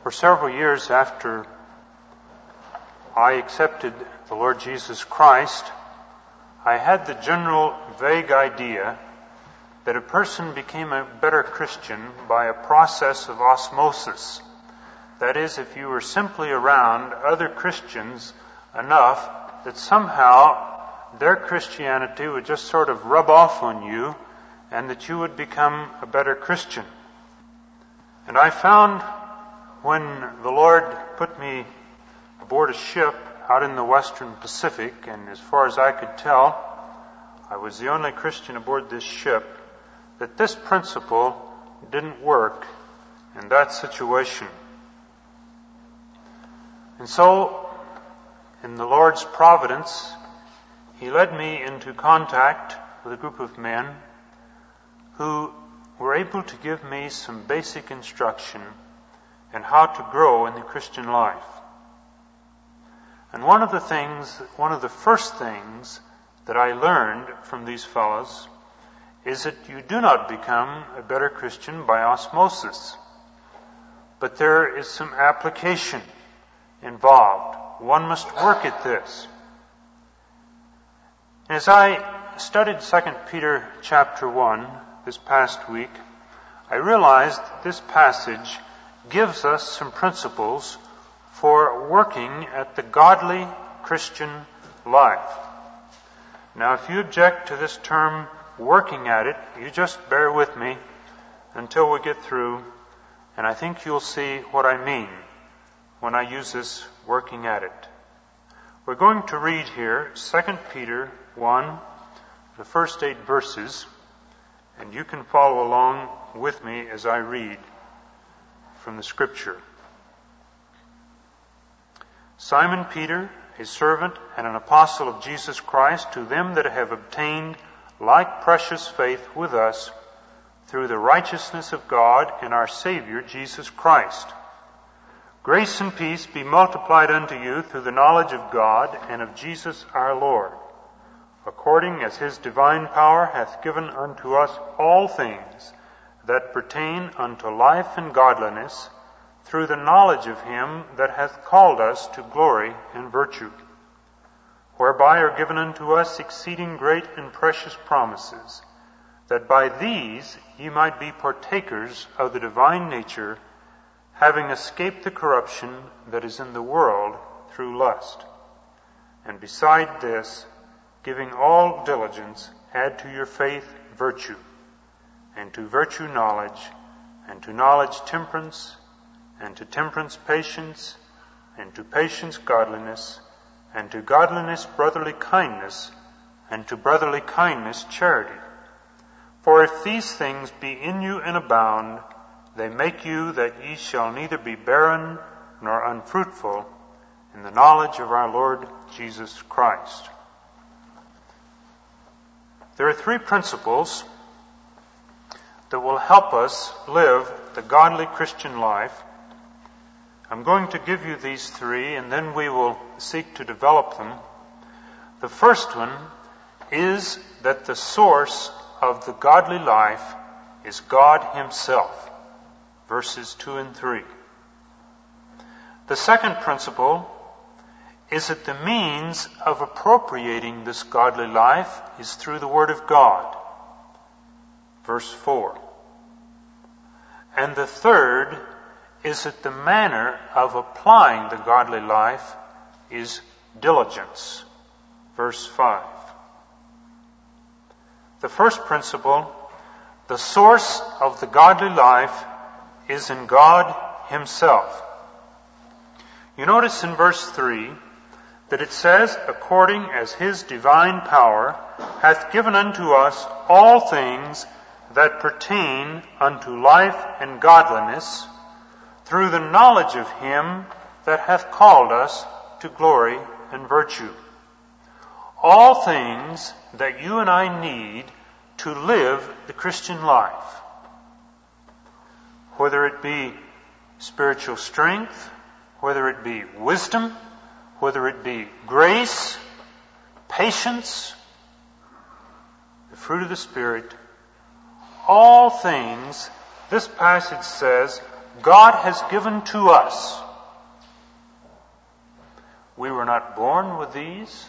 For several years after I accepted the Lord Jesus Christ, I had the general vague idea that a person became a better Christian by a process of osmosis. That is, if you were simply around other Christians enough that somehow their Christianity would just sort of rub off on you and that you would become a better Christian. And I found when the Lord put me aboard a ship out in the Western Pacific, and as far as I could tell, I was the only Christian aboard this ship, that this principle didn't work in that situation. And so, in the Lord's providence, He led me into contact with a group of men who were able to give me some basic instruction in how to grow in the Christian life. And one of the first things that I learned from these fellows is that you do not become a better Christian by osmosis, but there is some application involved. One must work at this. As I studied 2 Peter chapter 1 this past week, I realized that this passage gives us some principles for working at the godly Christian life. Now, if you object to this term, working at it, you just bear with me until we get through, and I think you'll see what I mean when I use this working at it. We're going to read here 2 Peter 1, the first 8 verses, and you can follow along with me as I read from the Scripture. Simon Peter, a servant and an apostle of Jesus Christ, to them that have obtained like precious faith with us through the righteousness of God and our Savior Jesus Christ. Grace and peace be multiplied unto you through the knowledge of God and of Jesus our Lord, according as His divine power hath given unto us all things that pertain unto life and godliness, through the knowledge of Him that hath called us to glory and virtue, whereby are given unto us exceeding great and precious promises, that by these ye might be partakers of the divine nature, having escaped the corruption that is in the world through lust. And beside this, giving all diligence, add to your faith virtue, and to virtue knowledge, and to knowledge temperance, and to temperance patience, and to patience godliness, and to godliness brotherly kindness, and to brotherly kindness charity. For if these things be in you and abound, they make you that ye shall neither be barren nor unfruitful in the knowledge of our Lord Jesus Christ. There are 3 principles that will help us live the godly Christian life. I'm going to give you these 3, and then we will seek to develop them. The first one is that the source of the godly life is God Himself, verses 2 and 3. The second principle is that the means of appropriating this godly life is through the Word of God, verse 4. And the third is that the manner of applying the godly life is diligence, verse 5. The first principle, the source of the godly life is in God Himself. You notice in verse 3 that it says, according as His divine power hath given unto us all things that pertain unto life and godliness, through the knowledge of Him that hath called us to glory and virtue. All things that you and I need to live the Christian life, whether it be spiritual strength, whether it be wisdom, whether it be grace, patience, the fruit of the Spirit, all things, this passage says, God has given to us. We were not born with these,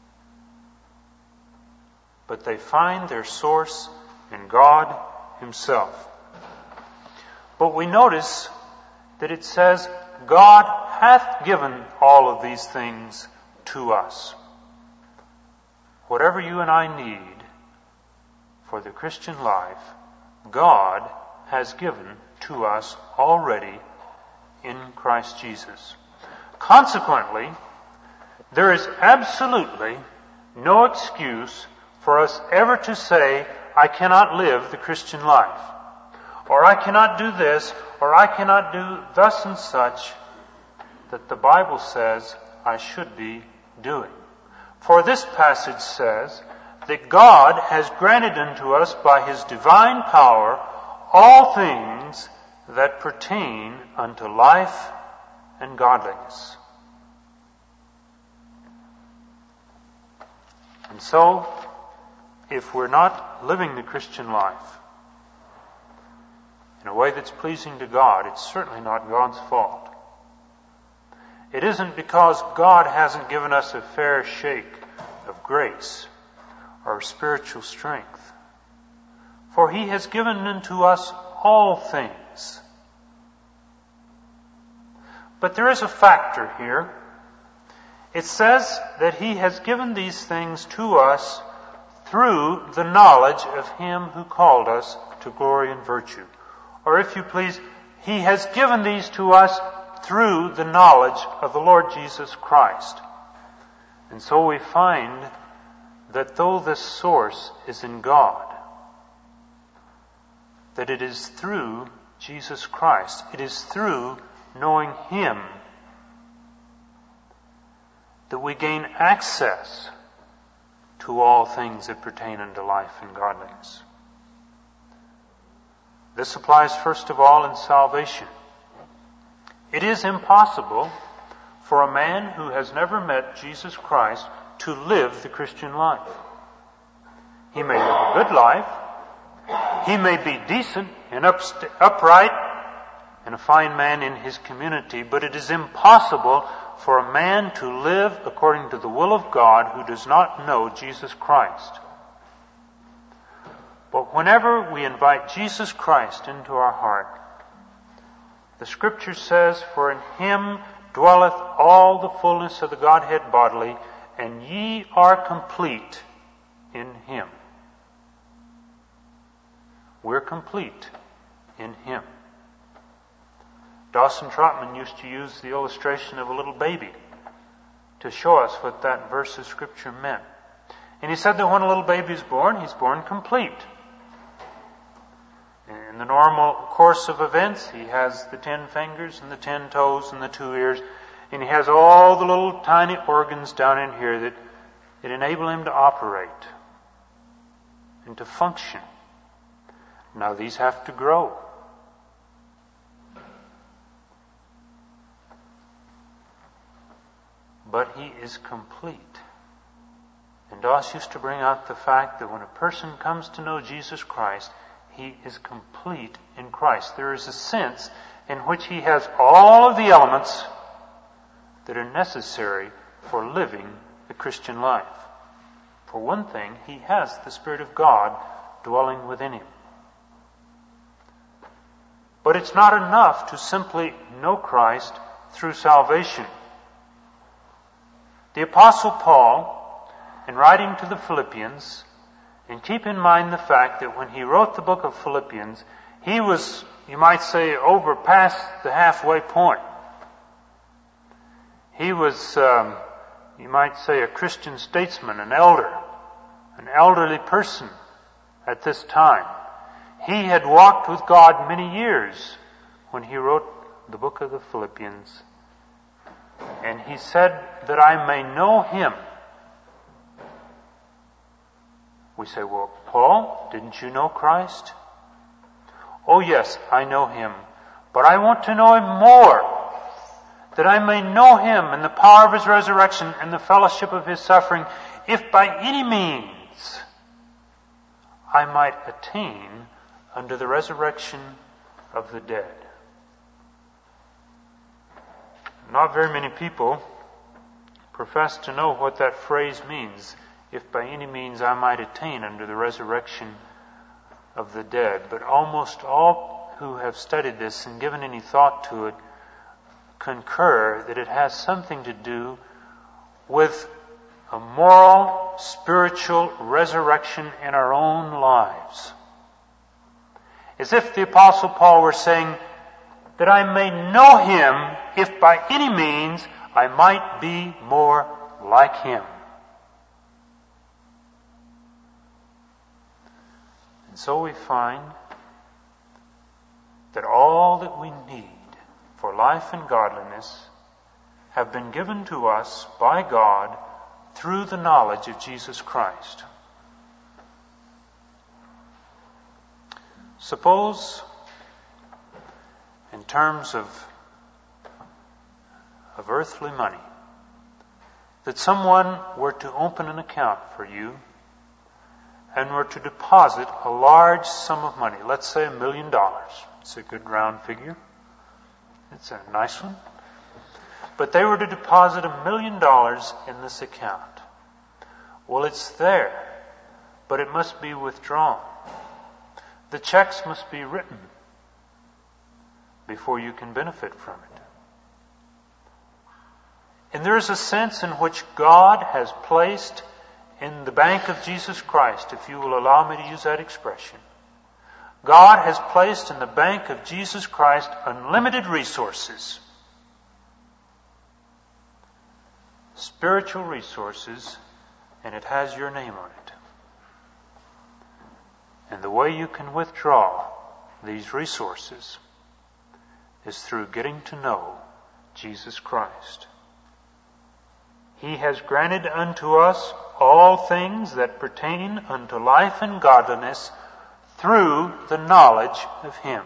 but they find their source in God Himself. But we notice that it says, God hath given all of these things to us. Whatever you and I need for the Christian life, God has given to us already in Christ Jesus. Consequently, there is absolutely no excuse for us ever to say, I cannot live the Christian life, or I cannot do this, or I cannot do thus and such, that the Bible says I should be doing. For this passage says that God has granted unto us by His divine power all things that pertain unto life and godliness. And so, if we're not living the Christian life in a way that's pleasing to God, it's certainly not God's fault. It isn't because God hasn't given us a fair shake of grace or spiritual strength. For He has given unto us all things. But there is a factor here. It says that He has given these things to us through the knowledge of Him who called us to glory and virtue. Or if you please, He has given these to us through the knowledge of the Lord Jesus Christ. And so we find that though this source is in God, that it is through Jesus Christ, it is through knowing Him that we gain access to all things that pertain unto life and godliness. This applies first of all in salvation. It is impossible for a man who has never met Jesus Christ to live the Christian life. He may live a good life. He may be decent and upright and a fine man in his community, but it is impossible for a man to live according to the will of God who does not know Jesus Christ. But whenever we invite Jesus Christ into our heart, the Scripture says, for in Him dwelleth all the fullness of the Godhead bodily, and ye are complete in Him. We're complete in Him. Dawson Trotman used to use the illustration of a little baby to show us what that verse of Scripture meant. And he said that when a little baby is born, he's born complete. In the normal course of events, he has the 10 fingers and the 10 toes and the 2 ears, and he has all the little tiny organs down in here that enable him to operate and to function. Now these have to grow. But he is complete. And Doss used to bring out the fact that when a person comes to know Jesus Christ, he is complete in Christ. There is a sense in which he has all of the elements that are necessary for living the Christian life. For one thing, he has the Spirit of God dwelling within him. But it's not enough to simply know Christ through salvation. The Apostle Paul, in writing to the Philippians, and keep in mind the fact that when he wrote the book of Philippians, he was, you might say, over past the halfway point. He was, you might say, a Christian statesman, an elder, an elderly person at this time. He had walked with God many years when he wrote the book of the Philippians. And he said that I may know Him. We say, well, Paul, didn't you know Christ? Oh yes, I know Him. But I want to know Him more, that I may know Him and the power of His resurrection and the fellowship of His suffering, if by any means I might attain unto the resurrection of the dead. not very many people profess to know what that phrase means, if by any means I might attain unto the resurrection of the dead. But almost all who have studied this and given any thought to it concur that it has something to do with a moral, spiritual resurrection in our own lives. As if the Apostle Paul were saying, that I may know Him, if by any means I might be more like Him. And so we find that all that we need for life and godliness have been given to us by God through the knowledge of Jesus Christ. Suppose, in terms of earthly money, that someone were to open an account for you and were to deposit a large sum of money, let's say $1 million. It's a good round figure. It's a nice one. But they were to deposit $1 million in this account. Well, it's there, but it must be withdrawn. The checks must be written before you can benefit from it. And there is a sense in which God has placed in the bank of Jesus Christ, if you will allow me to use that expression, God has placed in the bank of Jesus Christ unlimited resources, spiritual resources, and it has your name on it. And the way you can withdraw these resources is through getting to know Jesus Christ. He has granted unto us all things that pertain unto life and godliness through the knowledge of Him.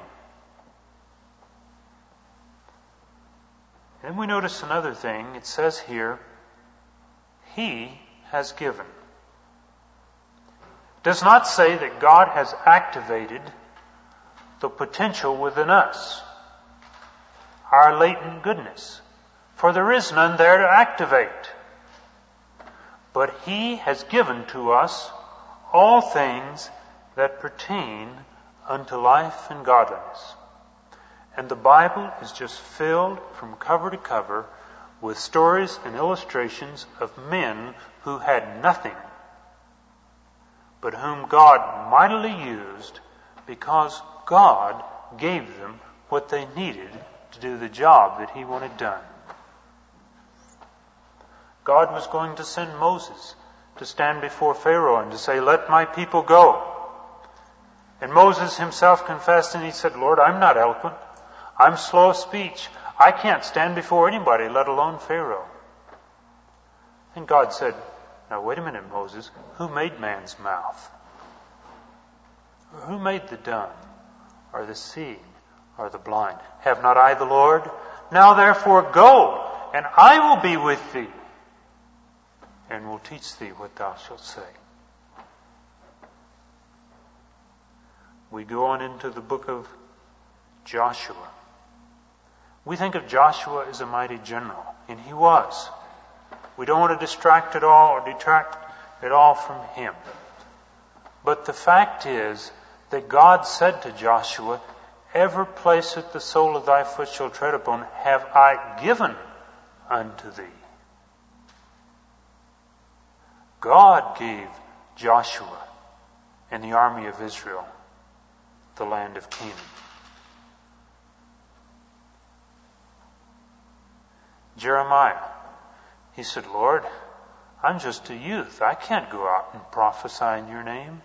And we notice another thing. It says here, He has given. It does not say that God has activated the potential within us, our latent goodness, for there is none there to activate. But He has given to us all things that pertain unto life and godliness. And the Bible is just filled from cover to cover with stories and illustrations of men who had nothing, but whom God mightily used because God gave them what they needed to do the job that He wanted done. God was going to send Moses to stand before Pharaoh and to say, "Let my people go." And Moses himself confessed and he said, "Lord, I'm not eloquent. I'm slow of speech. I can't stand before anybody, let alone Pharaoh." And God said, "Now wait a minute, Moses. Who made man's mouth? Who made the dumb, or the seeing, or the blind? Have not I the Lord? Now therefore go, and I will be with thee, and will teach thee what thou shalt say." We go on into the book of Joshua. We think of Joshua as a mighty general, and he was. We don't want to distract it all or detract it all from him. But the fact is that God said to Joshua, "Every place that the sole of thy foot shall tread upon have I given unto thee." God gave Joshua and the army of Israel the land of Canaan. Jeremiah, he said, "Lord, I'm just a youth. I can't go out and prophesy in your name."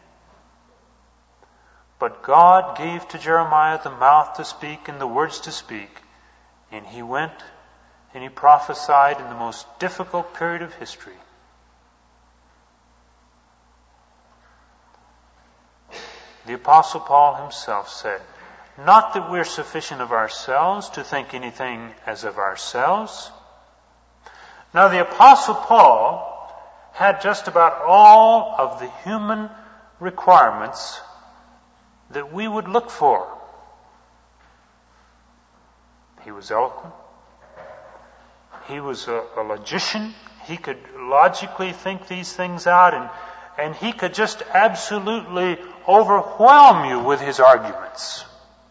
But God gave to Jeremiah the mouth to speak and the words to speak. And he went and he prophesied in the most difficult period of history. The Apostle Paul himself said, "Not that we're sufficient of ourselves to think anything as of ourselves." Now the Apostle Paul had just about all of the human requirements that we would look for. He was eloquent. he was a logician. He could logically think these things out, and he could just absolutely overwhelm you with his arguments.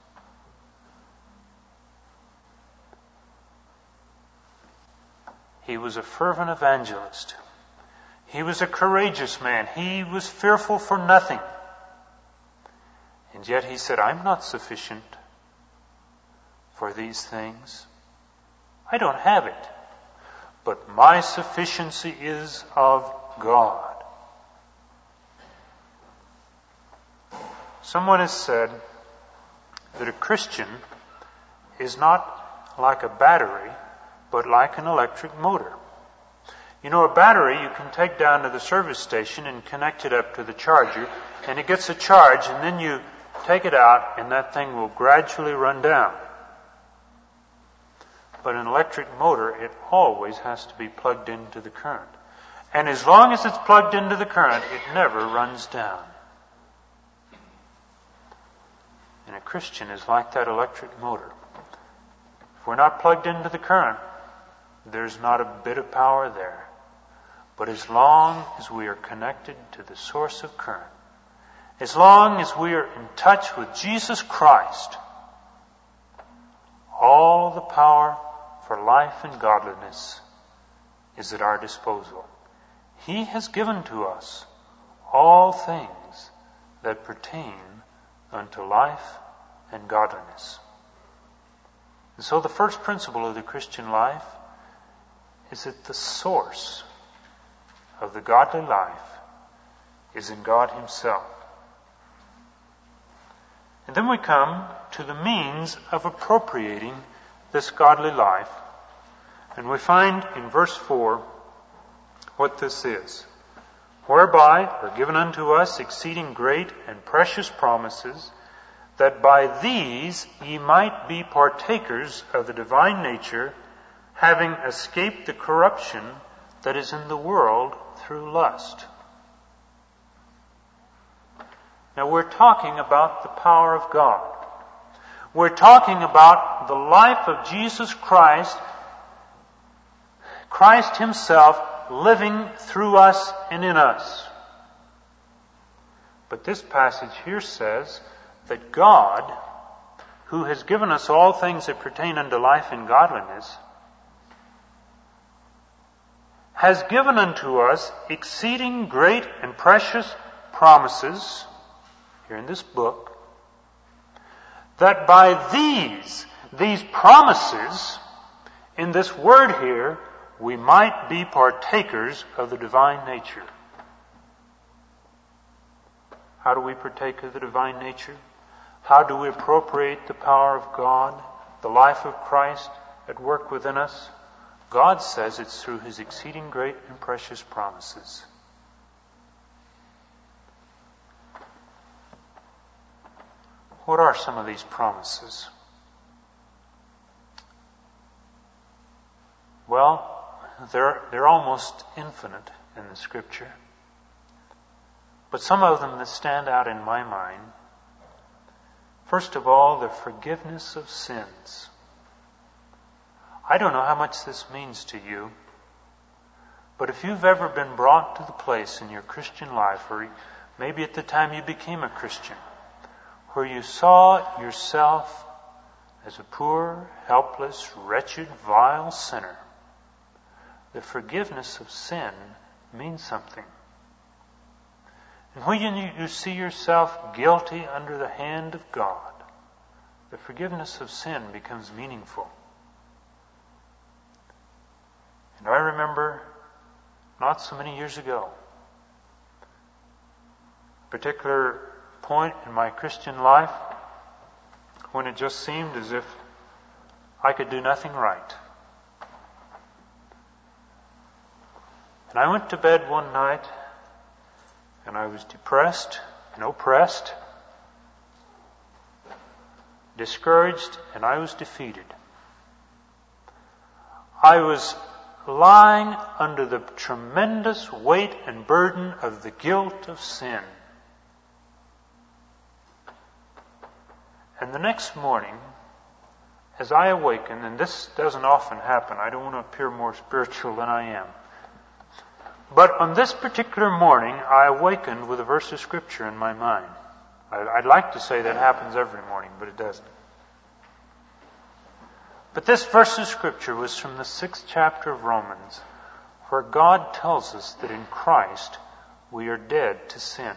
He was a fervent evangelist. He was a courageous man. He was fearful for nothing. And yet he said, I'm not sufficient for these things. I don't have it. But my sufficiency is of God. Someone has said that a Christian is not like a battery, but like an electric motor. You know, a battery you can take down to the service station and connect it up to the charger, and it gets a charge, and then you take it out, and that thing will gradually run down. But an electric motor, it always has to be plugged into the current. And as long as it's plugged into the current, it never runs down. And a Christian is like that electric motor. If we're not plugged into the current, there's not a bit of power there. But as long as we are connected to the source of current, as long as we are in touch with Jesus Christ, all the power for life and godliness is at our disposal. He has given to us all things that pertain unto life and godliness. And so the first principle of the Christian life is that the source of the godly life is in God Himself. And then we come to the means of appropriating this godly life. And we find in verse 4 what this is. Whereby are given unto us exceeding great and precious promises, that by these ye might be partakers of the divine nature, having escaped the corruption that is in the world through lust. Now we're talking about the power of God. We're talking about the life of Jesus Christ, Christ Himself living through us and in us. But this passage here says that God, who has given us all things that pertain unto life and godliness, has given unto us exceeding great and precious promises, here in this book, that by these promises, in this word here, we might be partakers of the divine nature. How do we partake of the divine nature? How do we appropriate the power of God, the life of Christ at work within us? God says it's through His exceeding great and precious promises. What are some of these promises? Well, they're almost infinite in the Scripture. But some of them that stand out in my mind. First of all, the forgiveness of sins. I don't know how much this means to you, but if you've ever been brought to the place in your Christian life, or maybe at the time you became a Christian, where you saw yourself as a poor, helpless, wretched, vile sinner, the forgiveness of sin means something. And when you see yourself guilty under the hand of God, the forgiveness of sin becomes meaningful. And I remember, not so many years ago, a particular point in my Christian life when it just seemed as if I could do nothing right. And I went to bed one night, and I was depressed and oppressed, discouraged, and I was defeated. I was lying under the tremendous weight and burden of the guilt of sin. And the next morning, as I awaken, and this doesn't often happen, I don't want to appear more spiritual than I am, but on this particular morning, I awakened with a verse of Scripture in my mind. I'd like to say that happens every morning, but it doesn't. But this verse of Scripture was from the 6th chapter of Romans, where God tells us that in Christ we are dead to sin.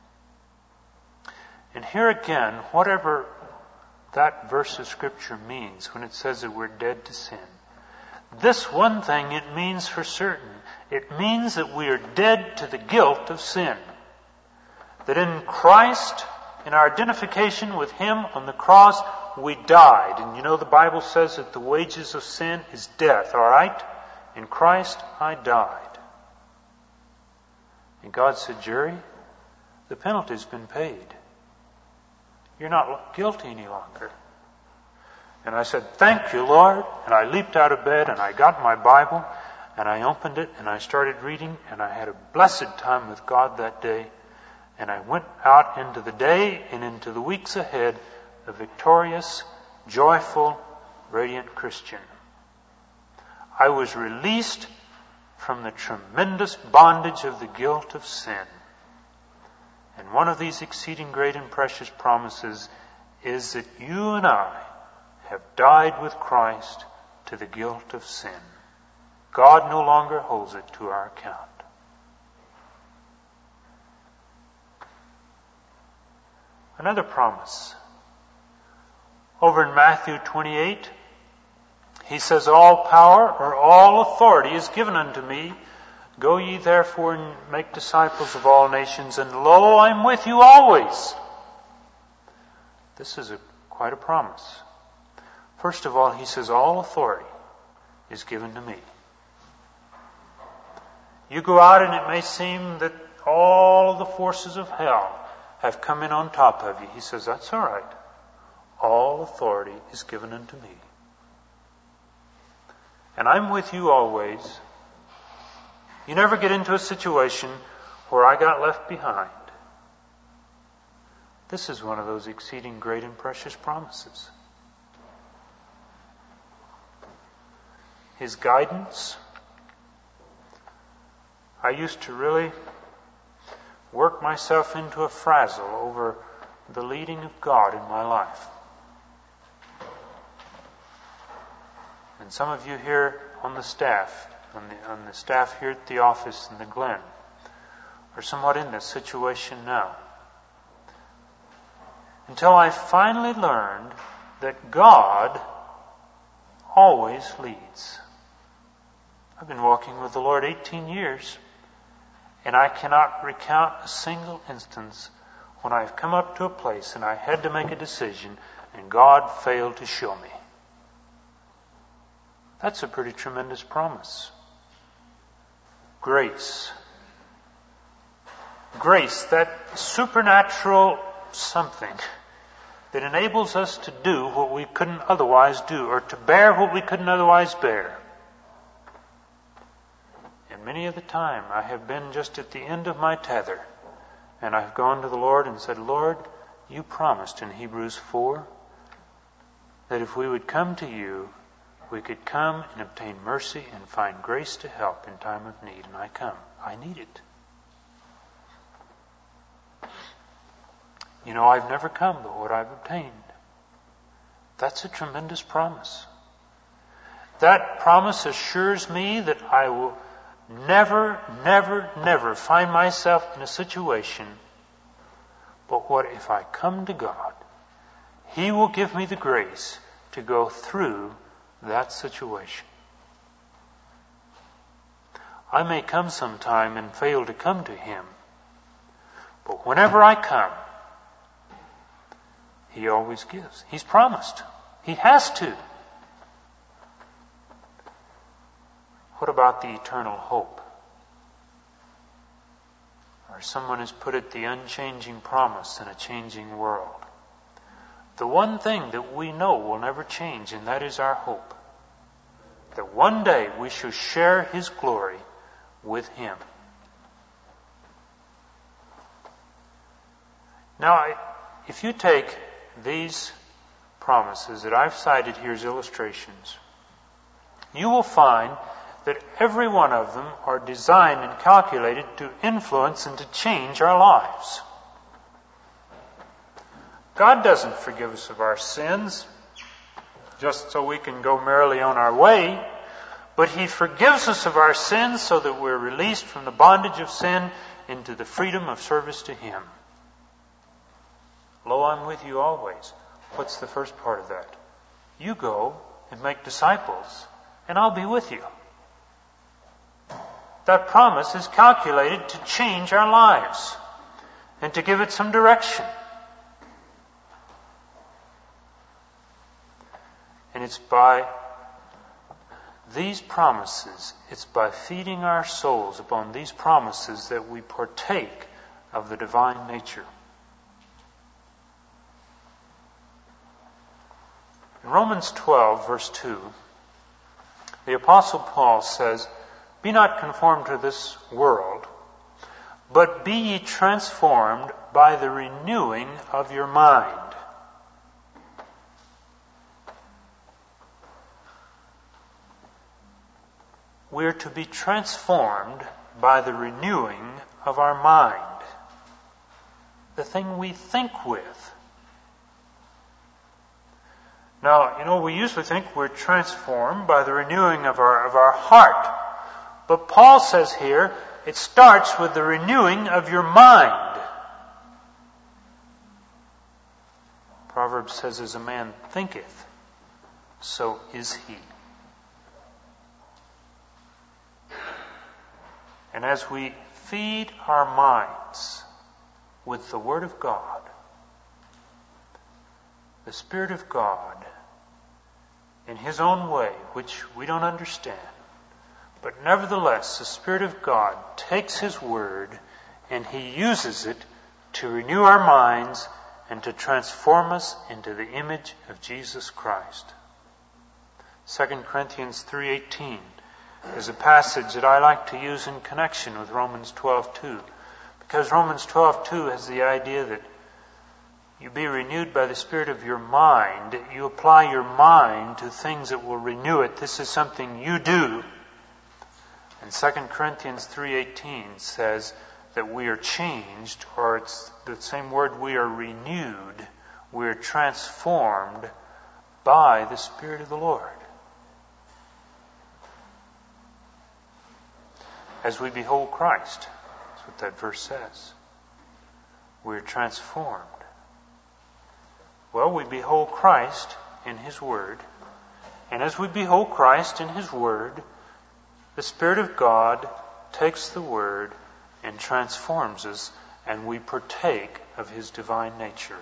And here again, whatever that verse of Scripture means when it says that we're dead to sin, this one thing it means for certain. It means that we are dead to the guilt of sin. That in Christ, in our identification with Him on the cross, we died. And you know the Bible says that the wages of sin is death, all right? In Christ, I died. And God said, Jerry, the penalty's been paid. You're not guilty any longer. And I said, thank you, Lord. And I leaped out of bed and I got my Bible and I opened it and I started reading and I had a blessed time with God that day. And I went out into the day and into the weeks ahead a victorious, joyful, radiant Christian. I was released from the tremendous bondage of the guilt of sin. And one of these exceeding great and precious promises is that you and I have died with Christ to the guilt of sin. God no longer holds it to our account. Another promise. Over in Matthew 28, He says, all power or all authority is given unto me. Go ye therefore and make disciples of all nations, and lo, I'm with you always. This is quite a promise. First of all, He says, all authority is given to me. You go out and it may seem that all the forces of hell have come in on top of you. He says, that's all right. All authority is given unto me. And I'm with you always. You never get into a situation where I got left behind. This is one of those exceeding great and precious promises. His guidance. I used to really work myself into a frazzle over the leading of God in my life. And some of you here on the staff, on the staff here at the office in the Glen, are somewhat in this situation now. Until I finally learned that God always leads. I've been walking with the Lord 18 years, and I cannot recount a single instance when I've come up to a place and I had to make a decision and God failed to show me. That's a pretty tremendous promise. Grace. Grace, that supernatural something that enables us to do what we couldn't otherwise do, or to bear what we couldn't otherwise bear. And many of the time I have been just at the end of my tether, and I've gone to the Lord and said, Lord, you promised in Hebrews 4 that if we would come to you, we could come and obtain mercy and find grace to help in time of need. And I come. I need it. You know, I've never come but what I've obtained. That's a tremendous promise. That promise assures me that I will never, never, never find myself in a situation, but what if I come to God, He will give me the grace to go through that situation. I may come sometime and fail to come to Him, but whenever I come, He always gives. He's promised. He has to. What about the eternal hope? Or someone has put it, the unchanging promise in a changing world. The one thing that we know will never change, and that is our hope. That one day we shall share His glory with Him. Now, if you take these promises that I've cited here as illustrations, you will find that every one of them are designed and calculated to influence and to change our lives. God doesn't forgive us of our sins just so we can go merrily on our way, but He forgives us of our sins so that we're released from the bondage of sin into the freedom of service to Him. Lo, I'm with you always. What's the first part of that? You go and make disciples, and I'll be with you. That promise is calculated to change our lives and to give it some direction. And it's by these promises, it's by feeding our souls upon these promises that we partake of the divine nature. In Romans 12, verse 2, the Apostle Paul says, "Be not conformed to this world, but be ye transformed by the renewing of your mind." We're to be transformed by the renewing of our mind, the thing we think with. Now, we usually think we're transformed by the renewing of our heart. But Paul says here, it starts with the renewing of your mind. Proverbs says, "As a man thinketh, so is he." And as we feed our minds with the Word of God, the Spirit of God, in His own way, which we don't understand, but nevertheless, the Spirit of God takes His Word and He uses it to renew our minds and to transform us into the image of Jesus Christ. 2 Corinthians 3:18 is a passage that I like to use in connection with Romans 12:2, because Romans 12:2 has the idea that you be renewed by the spirit of your mind. You apply your mind to things that will renew it. This is something you do. And 2 Corinthians 3:18 says that we are changed, or it's the same word, we are renewed, we are transformed by the Spirit of the Lord. As we behold Christ, that's what that verse says. We're transformed. Well, we behold Christ in His Word. And as we behold Christ in His Word, the Spirit of God takes the Word and transforms us, and we partake of His divine nature.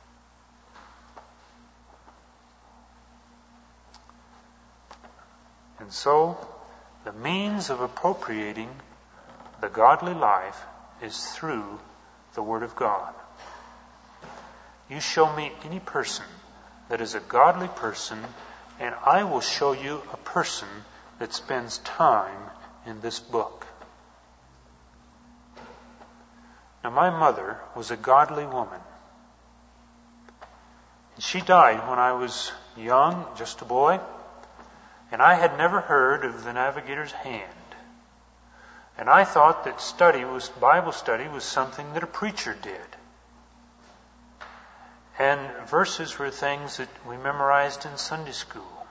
And so, the means of appropriating the godly life is through the Word of God. You show me any person that is a godly person, and I will show you a person that spends time in this book. Now, my mother was a godly woman. And she died when I was young, just a boy, and I had never heard of the Navigator's Hand. And I thought that Bible study was something that a preacher did. And verses were things that we memorized in Sunday school.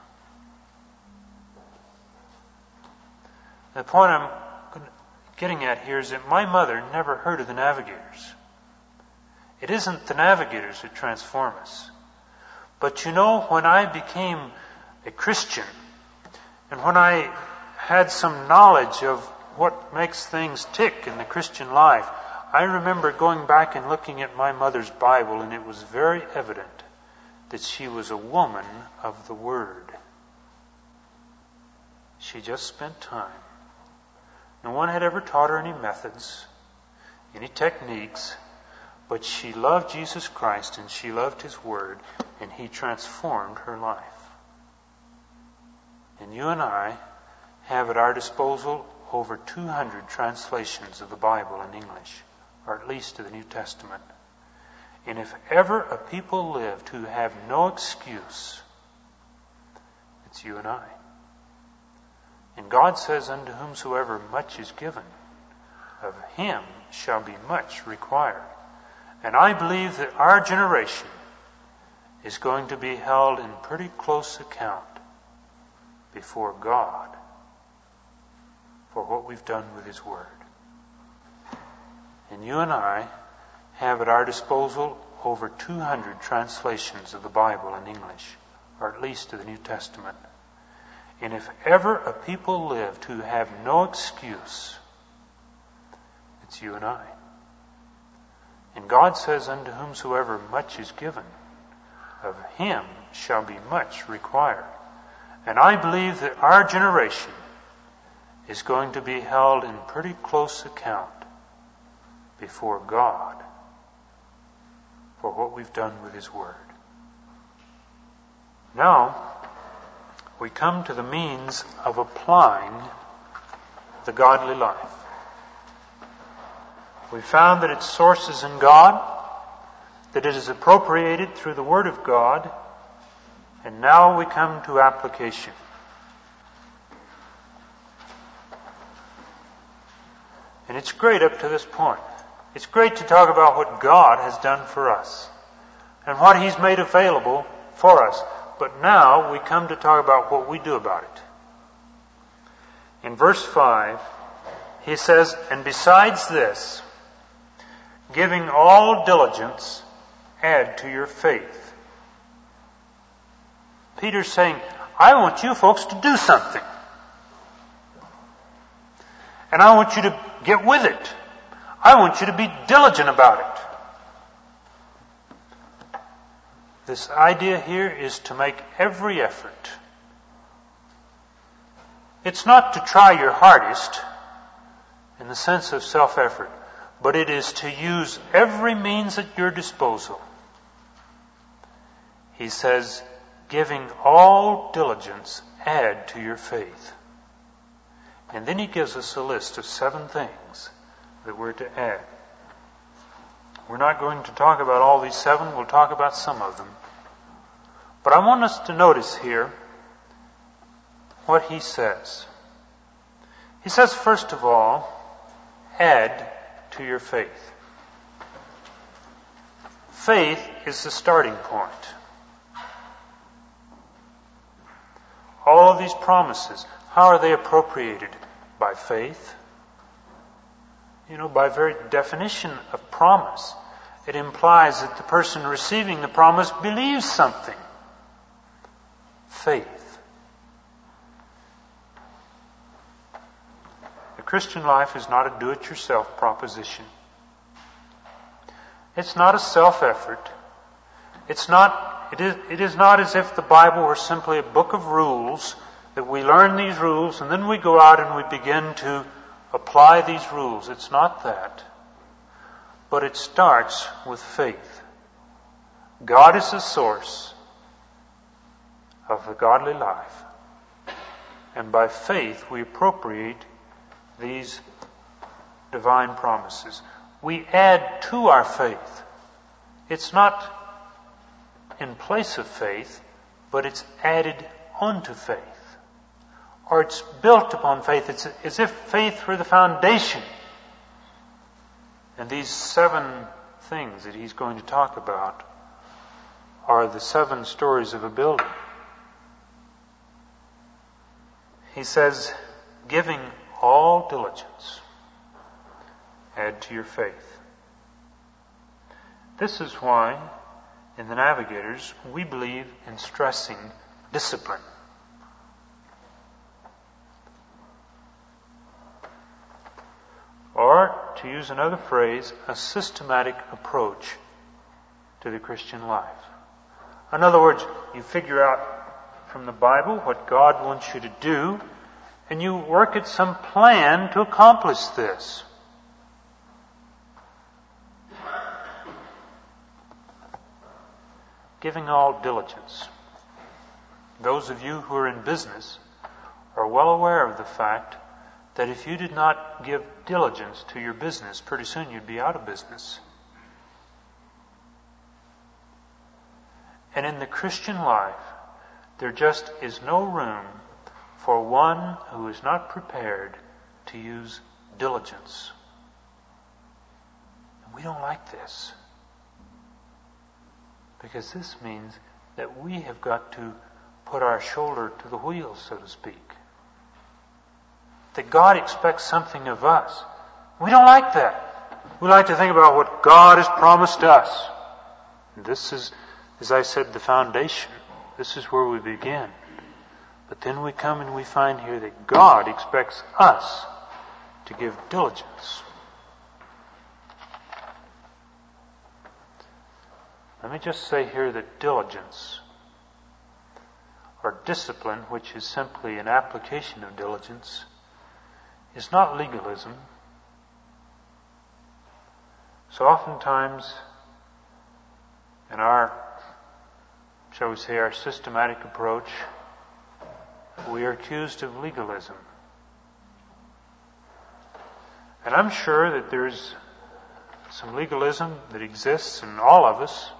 The point I'm getting at here is that my mother never heard of the Navigators. It isn't the Navigators that transform us. But when I became a Christian, and when I had some knowledge of what makes things tick in the Christian life, I remember going back and looking at my mother's Bible, and it was very evident that she was a woman of the Word. She just spent time. No one had ever taught her any methods, any techniques, but she loved Jesus Christ and she loved His Word, and He transformed her life. And you and I have at our disposal over 200 translations of the Bible in English, or at least of the New Testament. And if ever a people lived who have no excuse, it's you and I. And God says, unto whomsoever much is given, of him shall be much required. And I believe that our generation is going to be held in pretty close account before God for what we've done with His Word. And you and I have at our disposal over 200 translations of the Bible in English, or at least of the New Testament. And if ever a people lived who have no excuse, it's you and I. And God says, unto whomsoever much is given, of him shall be much required. And I believe that our generation is going to be held in pretty close account before God for what we've done with His Word. Now, we come to the means of applying the godly life. We found that its source is in God, that it is appropriated through the Word of God, and now we come to application. And it's great up to this point. It's great to talk about what God has done for us and what He's made available for us. But now we come to talk about what we do about it. In verse 5, he says, and besides this, giving all diligence, add to your faith. Peter's saying, I want you folks to do something. And I want you to get with it. I want you to be diligent about it. This idea here is to make every effort. It's not to try your hardest in the sense of self-effort, but it is to use every means at your disposal. He says, giving all diligence, add to your faith. And then he gives us a list of 7 things that we're to add. We're not going to talk about all these 7. We'll talk about some of them. But I want us to notice here what he says. He says, first of all, add to your faith. Faith is the starting point. All of these promises, how are they appropriated? By faith. By very definition of promise, it implies that the person receiving the promise believes something. Faith. The Christian life is not a do-it-yourself proposition. It's not a self-effort. It is not as if the Bible were simply a book of rules, that we learn these rules and then we go out and we begin to apply these rules. It's not that. But it starts with faith. God is the source of the godly life. And by faith we appropriate these divine promises. We add to our faith. It's not in place of faith, but it's added onto faith. Or it's built upon faith. It's as if faith were the foundation. And these 7 things that he's going to talk about are the 7 stories of a building. He says, giving all diligence, add to your faith. This is why, in the Navigators, we believe in stressing discipline. Or, to use another phrase, a systematic approach to the Christian life. In other words, you figure out from the Bible what God wants you to do, and you work at some plan to accomplish this. Giving all diligence. Those of you who are in business are well aware of the fact that if you did not give diligence to your business, pretty soon you'd be out of business. And in the Christian life, there just is no room for one who is not prepared to use diligence. And we don't like this. Because this means that we have got to put our shoulder to the wheel, so to speak. That God expects something of us. We don't like that. We like to think about what God has promised us. And this is, as I said, the foundation. This is where we begin. But then we come and we find here that God expects us to give diligence. Let me just say here that diligence, or discipline, which is simply an application of diligence, is not legalism. So oftentimes, in our, shall we say, our systematic approach, we are accused of legalism. And I'm sure that there's some legalism that exists in all of us.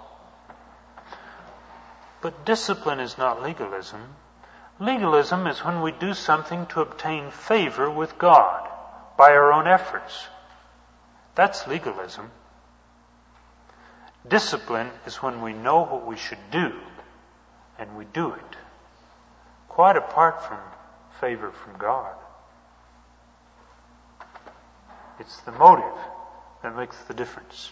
But discipline is not legalism. Legalism is when we do something to obtain favor with God by our own efforts. That's legalism. Discipline is when we know what we should do and we do it, quite apart from favor from God. It's the motive that makes the difference.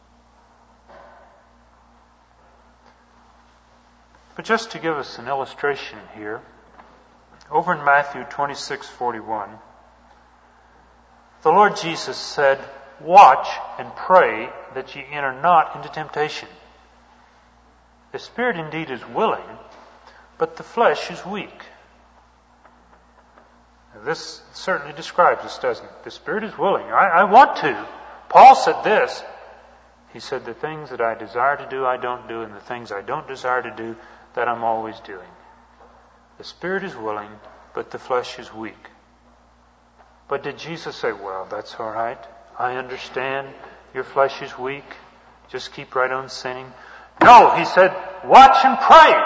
But just to give us an illustration here, over in Matthew 26:41, the Lord Jesus said, "Watch and pray that ye enter not into temptation. The spirit indeed is willing, but the flesh is weak." Now, this certainly describes us, doesn't it? The spirit is willing. I want to. Paul said this. He said, "The things that I desire to do, I don't do, and the things I don't desire to do, that I'm always doing." The spirit is willing, but the flesh is weak. But did Jesus say, "Well, that's all right. I understand your flesh is weak. Just keep right on sinning"? No, he said, "Watch and pray."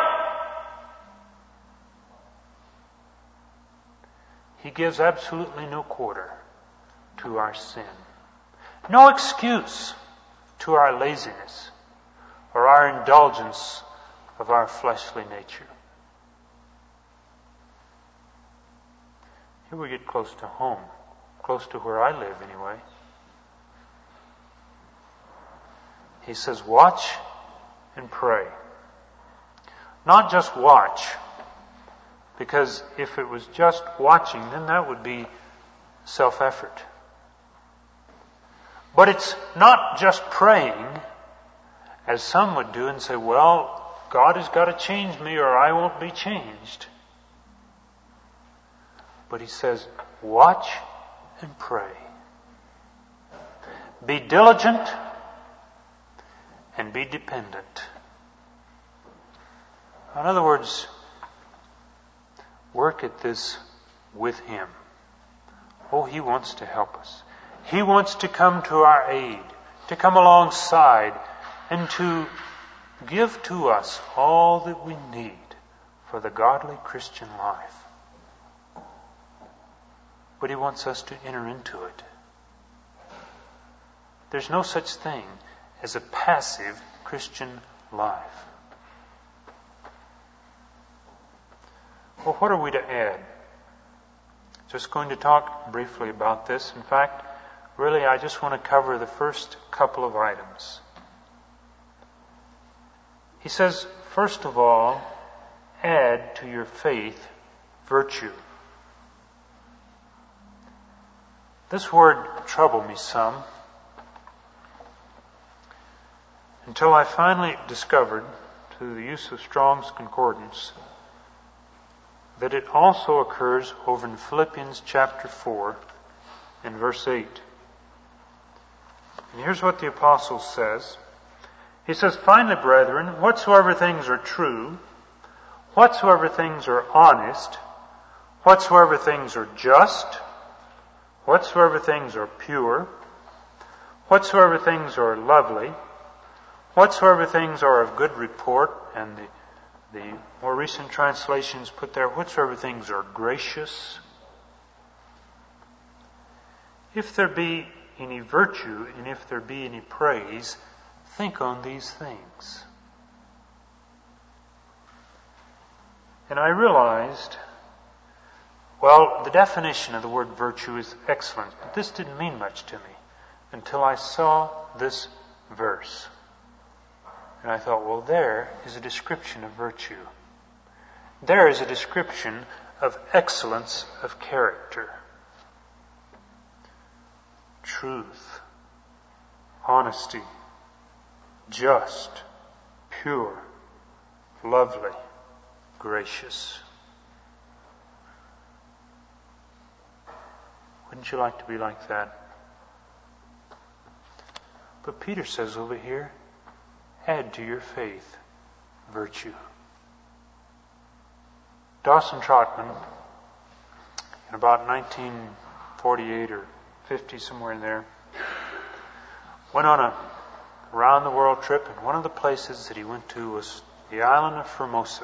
He gives absolutely no quarter to our sin. No excuse to our laziness or our indulgence of our fleshly nature. Here we get close to home, close to where I live anyway. He says, watch and pray. Not just watch, because if it was just watching, then that would be self-effort. But it's not just praying, as some would do and say, "Well, God has got to change me or I won't be changed." But he says, watch and pray. Be diligent and be dependent. In other words, work at this with Him. Oh, He wants to help us. He wants to come to our aid, to come alongside, and to give to us all that we need for the godly Christian life. But He wants us to enter into it. There's no such thing as a passive Christian life. Well, what are we to add? Just going to talk briefly about this. In fact, really I just want to cover the first couple of items. He says, first of all, add to your faith virtue. This word troubled me some until I finally discovered, through the use of Strong's Concordance, that it also occurs over in Philippians chapter 4 and verse 8. And here's what the apostle says. He says, "Finally, brethren, whatsoever things are true, whatsoever things are honest, whatsoever things are just, whatsoever things are pure, whatsoever things are lovely, whatsoever things are of good report, and the more recent translations put there, whatsoever things are gracious. If there be any virtue, and if there be any praise, think on these things. And I realized, well, the definition of the word virtue is excellent, but this didn't mean much to me until I saw this verse. And I thought, well, there is a description of virtue. There is a description of excellence of character. Truth, honesty, just, pure, lovely, gracious. Wouldn't you like to be like that? But Peter says over here, add to your faith virtue. Dawson Trotman, in about 1948 or 50, somewhere in there, went on a round-the-world trip, and one of the places that he went to was the island of Formosa.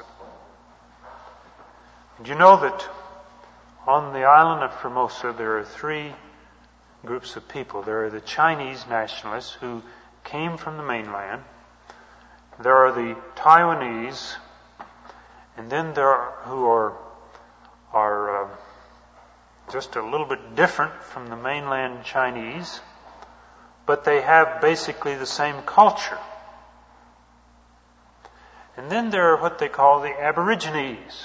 And you know that on the island of Formosa there are three groups of people. There are the Chinese nationalists who came from the mainland. There are the Taiwanese, and then there are who are just a little bit different from the mainland Chinese, but they have basically the same culture. And then there are what they call the Aborigines,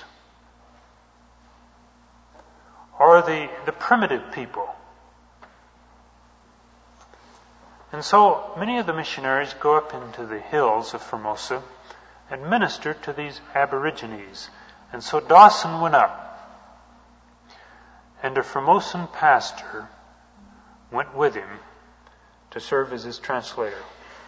or the primitive people. And so many of the missionaries go up into the hills of Formosa and minister to these Aborigines. And so Dawson went up, and a Formosan pastor went with him to serve as his translator.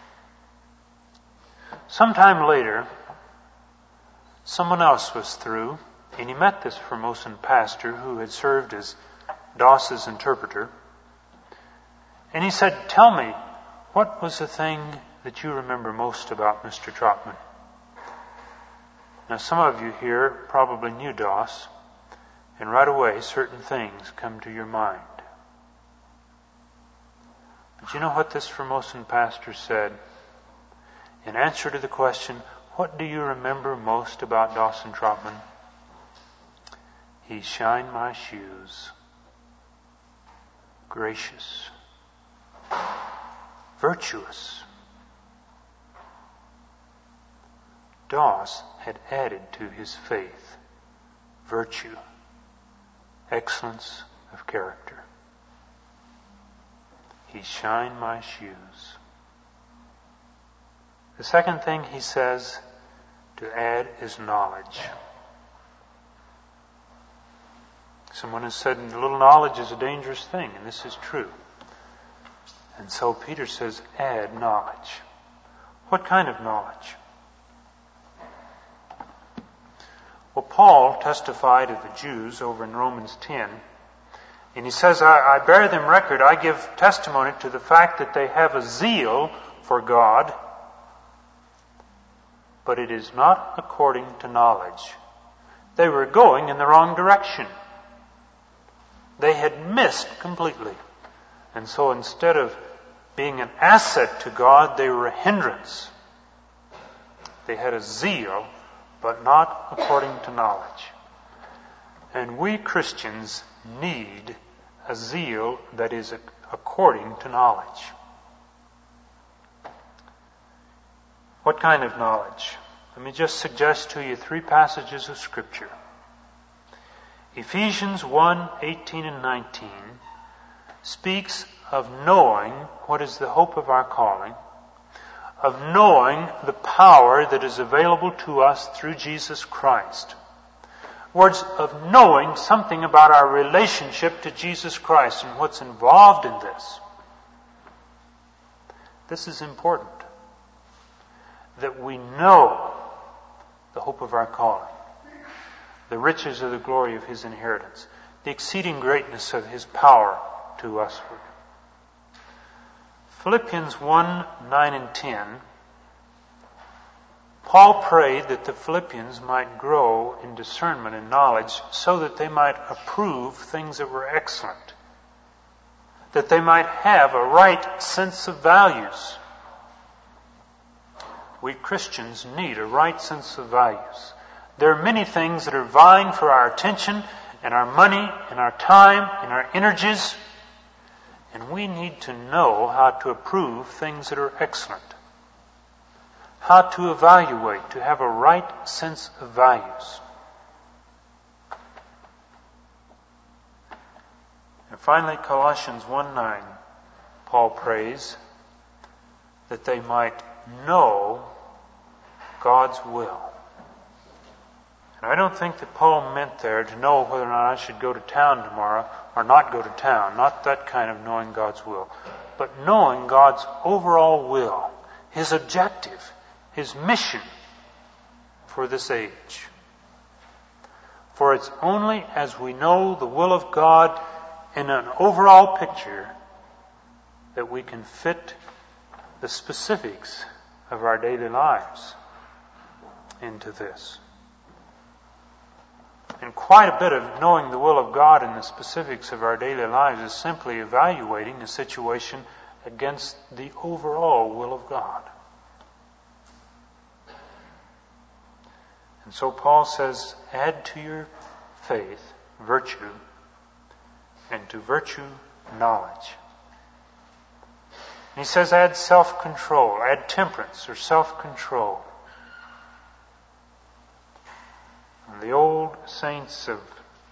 Sometime later, someone else was through, and he met this Formosan pastor who had served as Dawson's interpreter. And he said, "Tell me, what was the thing that you remember most about Mr. Trotman?" Now, some of you here probably knew Doss, and right away certain things come to your mind. But you know what this Formosan pastor said? In answer to the question, what do you remember most about Dawson Trotman? He shined my shoes. Gracious. Virtuous. Doss had added to his faith virtue, excellence of character. He shined my shoes. The second thing he says to add is knowledge. Someone has said, a little knowledge is a dangerous thing, and this is true. And so Peter says, add knowledge. What kind of knowledge? Well, Paul testified of the Jews over in Romans 10, and he says, I bear them record, I give testimony to the fact that they have a zeal for God, but it is not according to knowledge. They were going in the wrong direction. They had missed completely. And so instead of being an asset to God, they were a hindrance. They had a zeal, but not according to knowledge. And we Christians need a zeal that is according to knowledge. What kind of knowledge? Let me just suggest to you 3 passages of Scripture. Ephesians 1:18 and 19 speaks of knowing what is the hope of our calling, of knowing the power that is available to us through Jesus Christ. Words of knowing something about our relationship to Jesus Christ and what's involved in this. This is important, that we know the hope of our calling, the riches of the glory of His inheritance, the exceeding greatness of His power to usward. Philippians 1:9 and 10, Paul prayed that the Philippians might grow in discernment and knowledge so that they might approve things that were excellent, that they might have a right sense of values. We Christians need a right sense of values. There are many things that are vying for our attention and our money and our time and our energies, and we need to know how to approve things that are excellent, how to evaluate, to have a right sense of values. And finally, Colossians 1:9, Paul prays that they might know God's will. And I don't think that Paul meant there to know whether or not I should go to town tomorrow or not go to town. Not that kind of knowing God's will. But knowing God's overall will, His objective, His mission for this age. For it's only as we know the will of God in an overall picture that we can fit the specifics of our daily lives into this. And quite a bit of knowing the will of God in the specifics of our daily lives is simply evaluating a situation against the overall will of God. And so Paul says, add to your faith virtue, and to virtue knowledge. And he says add self-control, add temperance or self-control. And the old saints of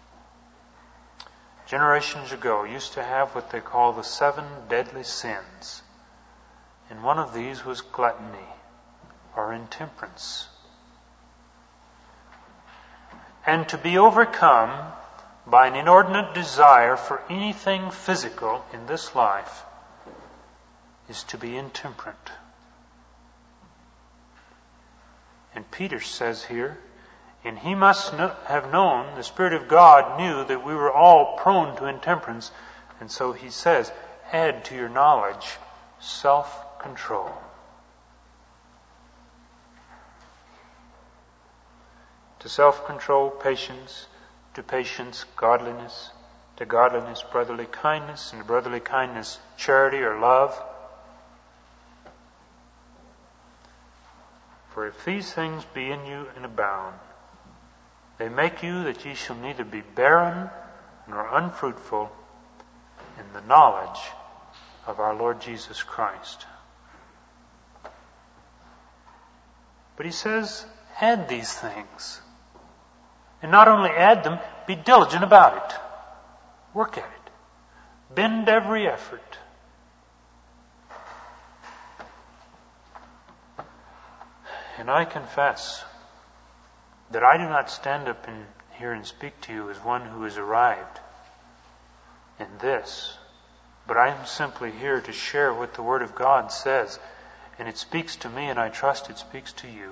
generations ago used to have what they call the 7 deadly sins. And one of these was gluttony or intemperance. And to be overcome by an inordinate desire for anything physical in this life is to be intemperate. And Peter says here, and he must have known, the Spirit of God knew that we were all prone to intemperance, and so he says, add to your knowledge self-control. To self-control, patience. To patience, godliness. To godliness, brotherly kindness. And to brotherly kindness, charity or love. For if these things be in you and abound, they make you that ye shall neither be barren nor unfruitful in the knowledge of our Lord Jesus Christ. But he says, add these things. And not only add them, be diligent about it. Work at it. Bend every effort. And I confess that I do not stand up here and speak to you as one who has arrived in this, but I am simply here to share what the Word of God says, and it speaks to me, and I trust it speaks to you.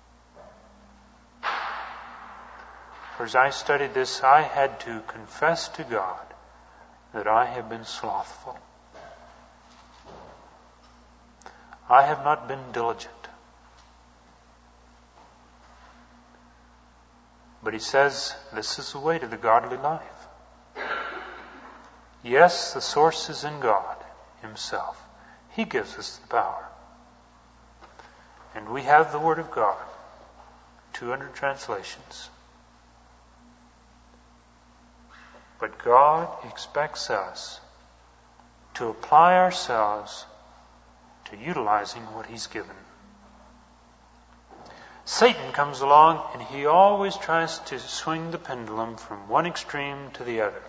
For as I studied this, I had to confess to God that I have been slothful. I have not been diligent. But he says, this is the way to the godly life. Yes, the source is in God Himself. He gives us the power. And we have the Word of God, 200 translations. But God expects us to apply ourselves to utilizing what He's given. Satan comes along and he always tries to swing the pendulum from one extreme to the other.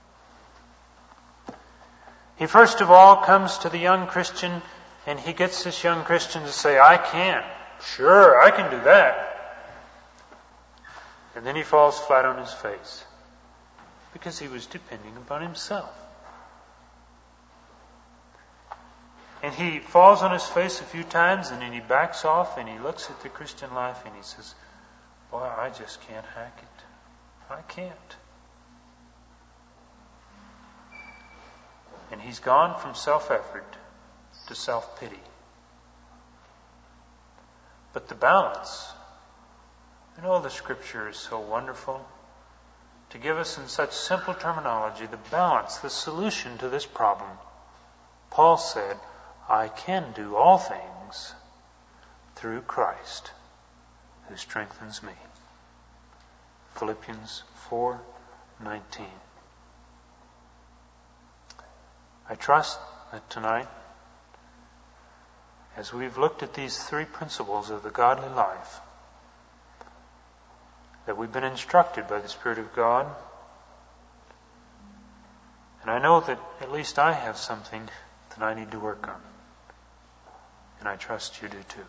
He first of all comes to the young Christian and he gets this young Christian to say, I can. Sure, I can do that. And then he falls flat on his face because he was depending upon himself. And he falls on his face a few times and then he backs off and he looks at the Christian life and he says, boy, I just can't hack it. I can't. And he's gone from self-effort to self-pity. But the balance, and all the Scripture is so wonderful to give us in such simple terminology the balance, the solution to this problem. Paul said, I can do all things through Christ who strengthens me. Philippians 4:19. I trust that tonight, as we've looked at these three principles of the godly life, that we've been instructed by the Spirit of God. And I know that at least I have something that I need to work on. And I trust you do too.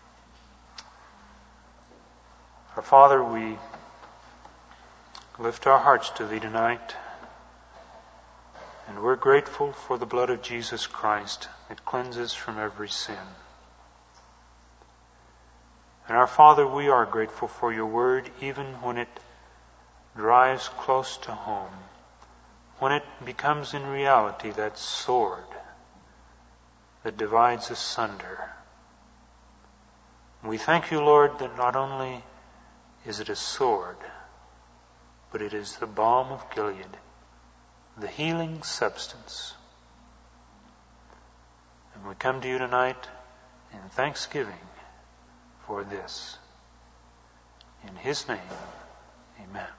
Our Father, we lift our hearts to Thee tonight. And we're grateful for the blood of Jesus Christ that cleanses from every sin. And our Father, we are grateful for Your Word even when it drives close to home, when it becomes in reality that sword that divides asunder. We thank You, Lord, that not only is it a sword, but it is the balm of Gilead, the healing substance. And we come to You tonight in thanksgiving for this. In His name, amen.